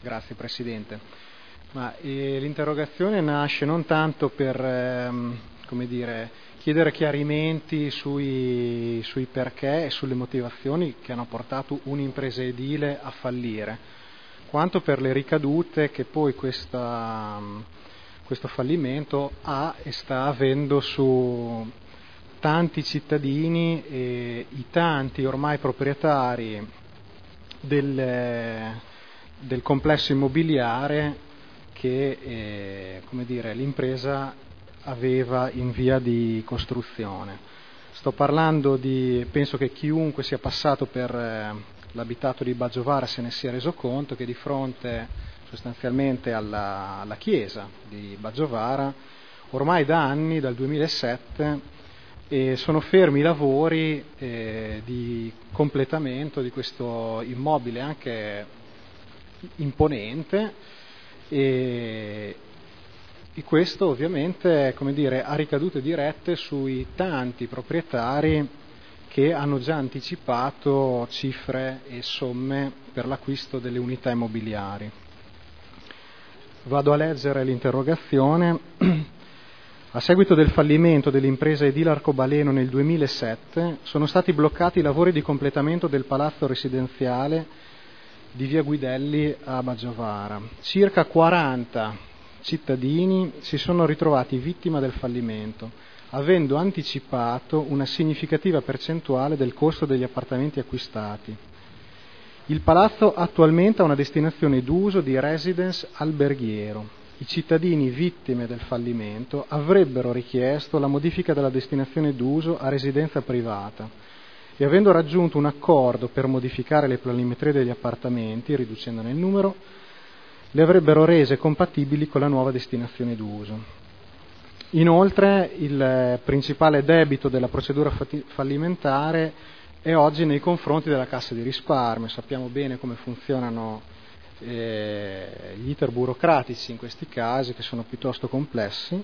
Grazie Presidente. L'interrogazione nasce non tanto per chiedere chiarimenti sui perché e sulle motivazioni che hanno portato un'impresa edile a fallire, quanto per le ricadute che poi questo fallimento ha e sta avendo su tanti cittadini e i tanti ormai proprietari del complesso immobiliare che l'impresa aveva in via di costruzione. Sto parlando penso che chiunque sia passato per l'abitato di Baggiovara se ne sia reso conto che di fronte sostanzialmente alla chiesa di Baggiovara ormai da anni, dal 2007, sono fermi i lavori di completamento di questo immobile anche imponente e questo ovviamente ha ricadute dirette sui tanti proprietari che hanno già anticipato cifre e somme per l'acquisto delle unità immobiliari. Vado a leggere l'interrogazione. A seguito del fallimento dell'impresa edile Arcobaleno nel 2007 sono stati bloccati i lavori di completamento del palazzo residenziale di via Guidelli a Baggiovara. Circa 40 cittadini si sono ritrovati vittima del fallimento, avendo anticipato una significativa percentuale del costo degli appartamenti acquistati. Il palazzo attualmente ha una destinazione d'uso di residence alberghiero. I cittadini vittime del fallimento avrebbero richiesto la modifica della destinazione d'uso a residenza privata e avendo raggiunto un accordo per modificare le planimetrie degli appartamenti, riducendone il numero, le avrebbero rese compatibili con la nuova destinazione d'uso. Inoltre, il principale debito della procedura fallimentare è oggi nei confronti della Cassa di Risparmio. Sappiamo bene come funzionano gli iter burocratici in questi casi, che sono piuttosto complessi,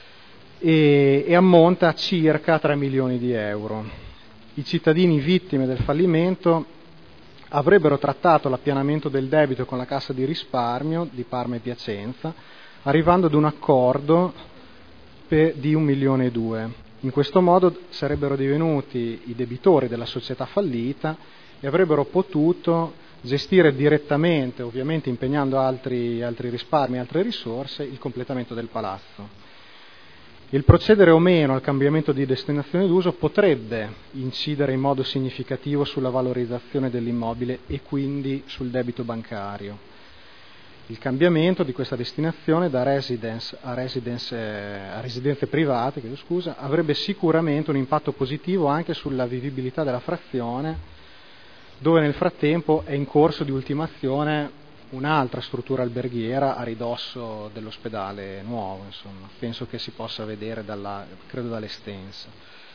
e ammonta a circa 3 milioni di euro. I cittadini vittime del fallimento avrebbero trattato l'appianamento del debito con la Cassa di Risparmio di Parma e Piacenza, arrivando ad un accordo di 1,2 milioni. In questo modo sarebbero divenuti i debitori della società fallita e avrebbero potuto gestire direttamente, ovviamente impegnando altri risparmi, altre risorse, il completamento del palazzo. Il procedere o meno al cambiamento di destinazione d'uso potrebbe incidere in modo significativo sulla valorizzazione dell'immobile e quindi sul debito bancario. Il cambiamento di questa destinazione da residence a residenze private, avrebbe sicuramente un impatto positivo anche sulla vivibilità della frazione, dove nel frattempo è in corso di ultimazione un'altra struttura alberghiera a ridosso dell'ospedale nuovo, penso che si possa vedere dall'Estense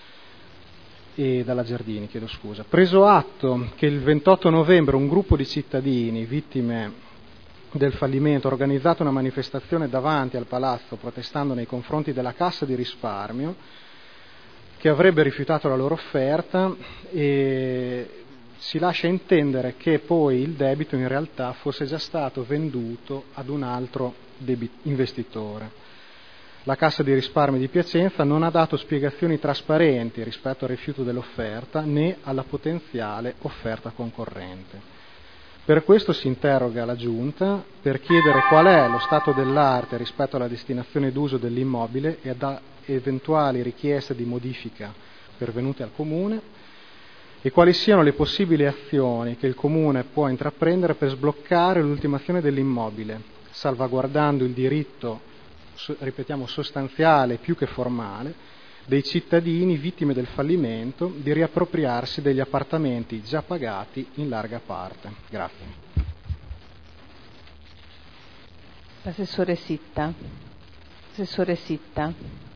e dalla Giardini, Preso atto che il 28 novembre un gruppo di cittadini vittime del fallimento ha organizzato una manifestazione davanti al palazzo protestando nei confronti della Cassa di Risparmio, che avrebbe rifiutato la loro offerta, e si lascia intendere che poi il debito in realtà fosse già stato venduto ad un altro investitore. La Cassa di Risparmio di Piacenza non ha dato spiegazioni trasparenti rispetto al rifiuto dell'offerta né alla potenziale offerta concorrente. Per questo si interroga la Giunta per chiedere qual è lo stato dell'arte rispetto alla destinazione d'uso dell'immobile e ad eventuali richieste di modifica pervenute al Comune, e quali siano le possibili azioni che il Comune può intraprendere per sbloccare l'ultimazione dell'immobile, salvaguardando il diritto, ripetiamo, sostanziale più che formale, dei cittadini vittime del fallimento di riappropriarsi degli appartamenti già pagati in larga parte. Grazie. Assessore Sitta.